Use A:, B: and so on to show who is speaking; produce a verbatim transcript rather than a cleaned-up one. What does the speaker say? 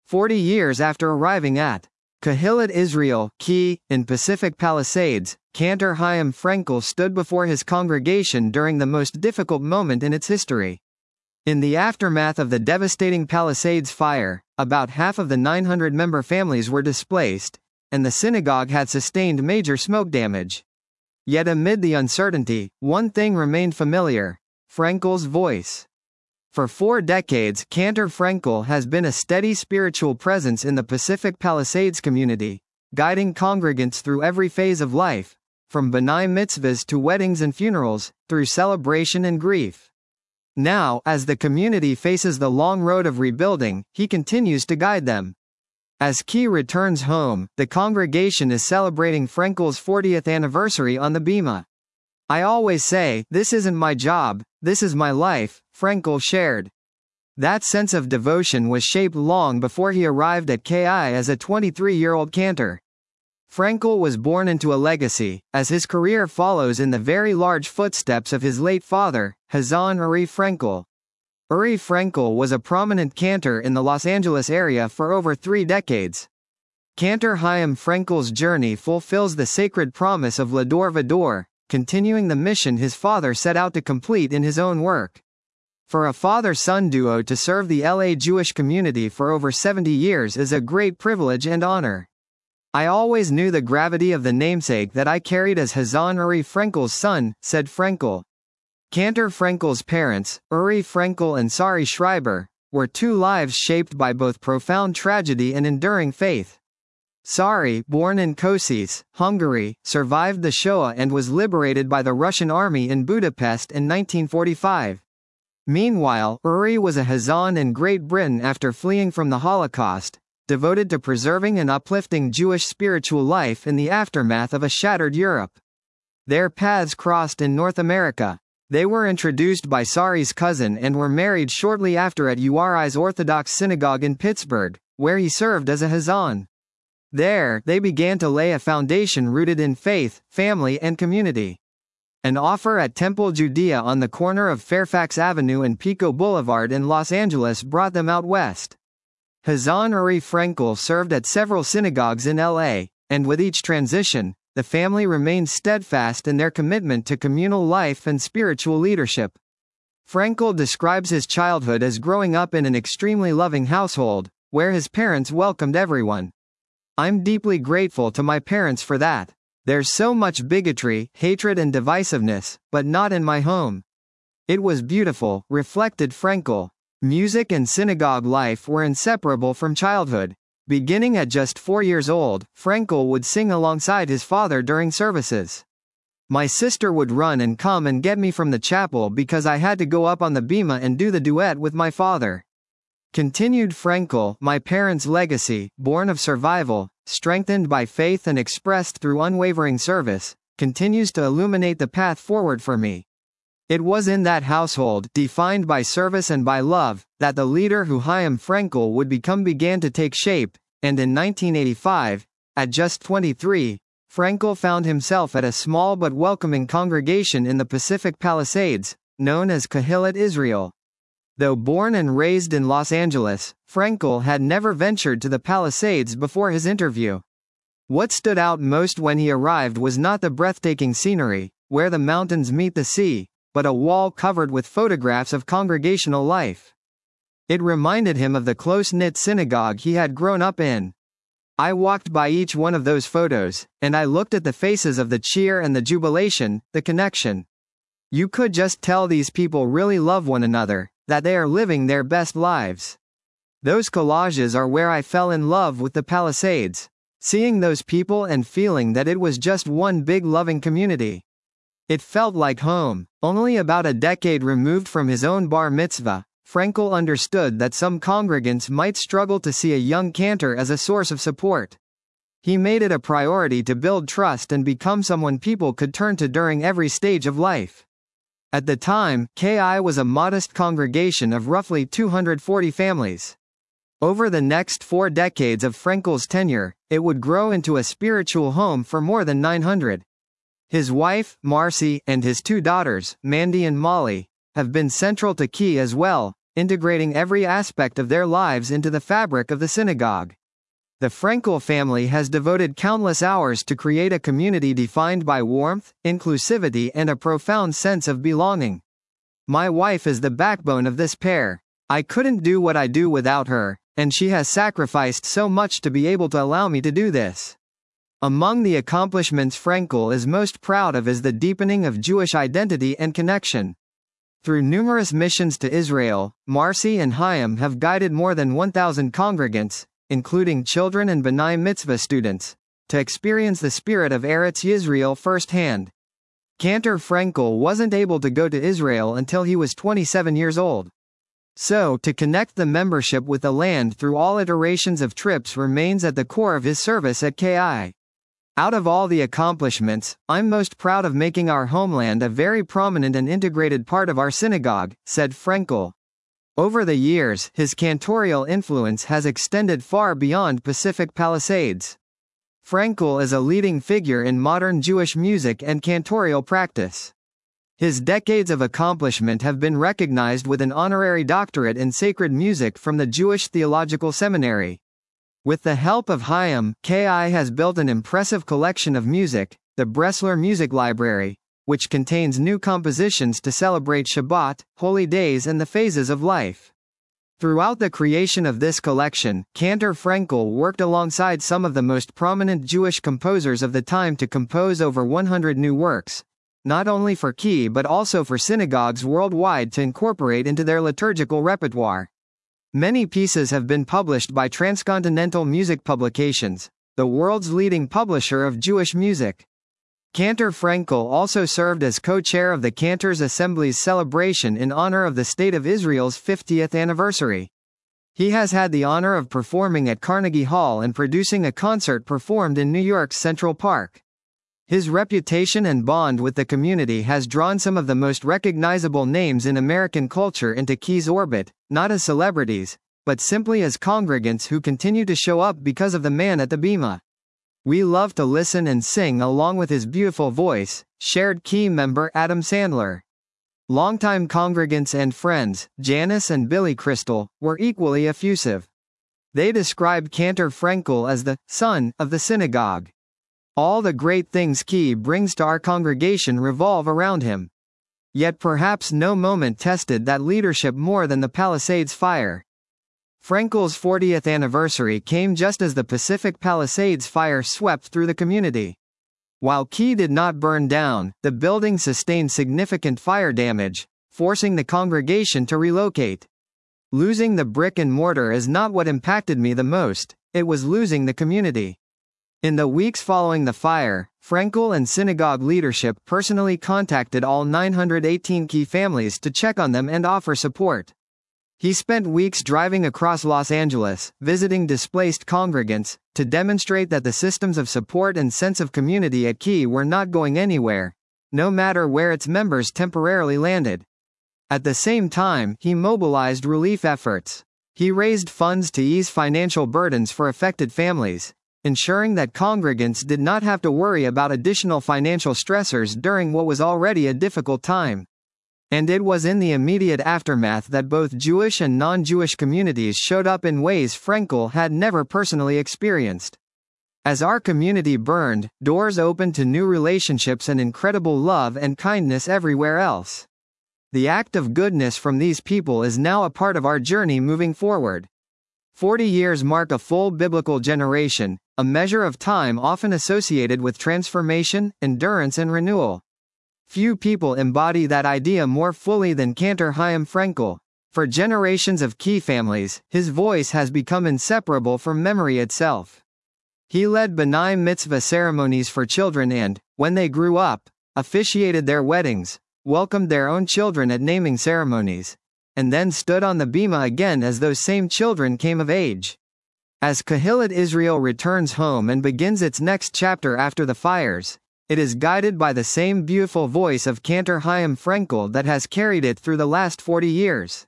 A: forty years after arriving at Kehillat Israel, Key, in Pacific Palisades, Cantor Chaim Frenkel stood before his congregation during the most difficult moment in its history. In the aftermath of the devastating Palisades fire, about half of the nine hundred member families were displaced, and the synagogue had sustained major smoke damage. Yet amid the uncertainty, one thing remained familiar: Frenkel's voice. For four decades, Cantor Frenkel has been a steady spiritual presence in the Pacific Palisades community, guiding congregants through every phase of life, from B'nai mitzvahs to weddings and funerals, through celebration and grief. Now, as the community faces the long road of rebuilding, he continues to guide them. As Key returns home, the congregation is celebrating Frenkel's fortieth anniversary on the Bima. "I always say, this isn't my job, this is my life," Frenkel shared. That sense of devotion was shaped long before he arrived at K I as a twenty-three-year-old cantor. Frenkel was born into a legacy, as his career follows in the very large footsteps of his late father, Hazan Uri Frenkel. Uri Frenkel was a prominent cantor in the Los Angeles area for over three decades. Cantor Chaim Frenkel's journey fulfills the sacred promise of Lador Vador, continuing the mission his father set out to complete in his own work. For a father-son duo to serve the L A Jewish community for over seventy years is a great privilege and honor. "I always knew the gravity of the namesake that I carried as Hazan Uri Frenkel's son," said Frenkel. Cantor Frenkel's parents, Uri Frenkel and Sari Schreiber, were two lives shaped by both profound tragedy and enduring faith. Sari, born in Kosice, Hungary, survived the Shoah and was liberated by the Russian army in Budapest in nineteen forty-five. Meanwhile, Uri was a Hazan in Great Britain after fleeing from the Holocaust, devoted to preserving and uplifting Jewish spiritual life in the aftermath of a shattered Europe. Their paths crossed in North America. They were introduced by Sari's cousin and were married shortly after at U R I's Orthodox Synagogue in Pittsburgh, where he served as a Hazan. There, they began to lay a foundation rooted in faith, family and community. An offer at Temple Judea on the corner of Fairfax Avenue and Pico Boulevard in Los Angeles brought them out west. Hazan Uri Frenkel served at several synagogues in L A, and with each transition, the family remained steadfast in their commitment to communal life and spiritual leadership. Frenkel describes his childhood as growing up in an extremely loving household, where his parents welcomed everyone. "I'm deeply grateful to my parents for that. There's so much bigotry, hatred and divisiveness, but not in my home. It was beautiful," reflected Frenkel. Music and synagogue life were inseparable from childhood. Beginning at just four years old, Frenkel would sing alongside his father during services. "My sister would run and come and get me from the chapel because I had to go up on the bima and do the duet with my father." Continued Frenkel, "My parents' legacy, born of survival, strengthened by faith and expressed through unwavering service, continues to illuminate the path forward for me. It was in that household, defined by service and by love, that the leader who Chaim Frenkel would become began to take shape, and in nineteen eighty-five, at just twenty-three, Frenkel found himself at a small but welcoming congregation in the Pacific Palisades, known as Kehillat Israel. Though born and raised in Los Angeles, Frenkel had never ventured to the Palisades before his interview. What stood out most when he arrived was not the breathtaking scenery, where the mountains meet the sea, but a wall covered with photographs of congregational life. It reminded him of the close-knit synagogue he had grown up in. "I walked by each one of those photos, and I looked at the faces of the cheer and the jubilation, the connection. You could just tell these people really love one another, that they are living their best lives. Those collages are where I fell in love with the Palisades. Seeing those people and feeling that it was just one big loving community. It felt like home." Only about a decade removed from his own bar mitzvah, Frenkel understood that some congregants might struggle to see a young cantor as a source of support. He made it a priority to build trust and become someone people could turn to during every stage of life. At the time, K I was a modest congregation of roughly two hundred forty families. Over the next four decades of Frenkel's tenure, it would grow into a spiritual home for more than nine hundred. His wife, Marcy, and his two daughters, Mandy and Molly, have been central to Key as well, integrating every aspect of their lives into the fabric of the synagogue. The Frankel family has devoted countless hours to create a community defined by warmth, inclusivity, and a profound sense of belonging. My wife is the backbone of this pair. I couldn't do what I do without her, and she has sacrificed so much to be able to allow me to do this. Among the accomplishments Frankel is most proud of is the deepening of Jewish identity and connection. Through numerous missions to Israel, Marcy and Chaim have guided more than one thousand congregants, including children and B'nai Mitzvah students, to experience the spirit of Eretz Yisrael firsthand. Cantor Frankel wasn't able to go to Israel until he was twenty-seven years old. So, to connect the membership with the land through all iterations of trips remains at the core of his service at K I. Out of all the accomplishments, I'm most proud of making our homeland a very prominent and integrated part of our synagogue, said Frankel. Over the years, his cantorial influence has extended far beyond Pacific Palisades. Frankel is a leading figure in modern Jewish music and cantorial practice. His decades of accomplishment have been recognized with an honorary doctorate in sacred music from the Jewish Theological Seminary. With the help of Chaim, K I has built an impressive collection of music, the Bressler Music Library, which contains new compositions to celebrate Shabbat, holy days, and the phases of life. Throughout the creation of this collection, Cantor Frankel worked alongside some of the most prominent Jewish composers of the time to compose over one hundred new works, not only for Key but also for synagogues worldwide to incorporate into their liturgical repertoire. Many pieces have been published by Transcontinental Music Publications, the world's leading publisher of Jewish music. Cantor Frankel also served as co-chair of the Cantors Assembly's celebration in honor of the State of Israel's fiftieth anniversary. He has had the honor of performing at Carnegie Hall and producing a concert performed in New York's Central Park. His reputation and bond with the community has drawn some of the most recognizable names in American culture into Key's orbit, not as celebrities, but simply as congregants who continue to show up because of the man at the bima. We love to listen and sing along with his beautiful voice, shared Key member Adam Sandler. Longtime congregants and friends, Janice and Billy Crystal, were equally effusive. They described Cantor Frankel as the son of the synagogue. All the great things Key brings to our congregation revolve around him. Yet perhaps no moment tested that leadership more than the Palisades fire. Frankel's fortieth anniversary came just as the Pacific Palisades fire swept through the community. While Key did not burn down, the building sustained significant fire damage, forcing the congregation to relocate. Losing the brick and mortar is not what impacted me the most, it was losing the community. In the weeks following the fire, Frankel and synagogue leadership personally contacted all nine hundred eighteen Key families to check on them and offer support. He spent weeks driving across Los Angeles, visiting displaced congregants, to demonstrate that the systems of support and sense of community at Key were not going anywhere, no matter where its members temporarily landed. At the same time, he mobilized relief efforts. He raised funds to ease financial burdens for affected families, ensuring that congregants did not have to worry about additional financial stressors during what was already a difficult time. And it was in the immediate aftermath that both Jewish and non-Jewish communities showed up in ways Frankel had never personally experienced. As our community burned, doors opened to new relationships and incredible love and kindness everywhere else. The act of goodness from these people is now a part of our journey moving forward. Forty years mark a full biblical generation, a measure of time often associated with transformation, endurance, and renewal. Few people embody that idea more fully than Cantor Chaim Frankel. For generations of Key families, his voice has become inseparable from memory itself. He led B'nai Mitzvah ceremonies for children and, when they grew up, officiated their weddings, welcomed their own children at naming ceremonies, and then stood on the bima again as those same children came of age. As Kehillat Israel returns home and begins its next chapter after the fires, it is guided by the same beautiful voice of Cantor Chaim Frankel that has carried it through the last forty years.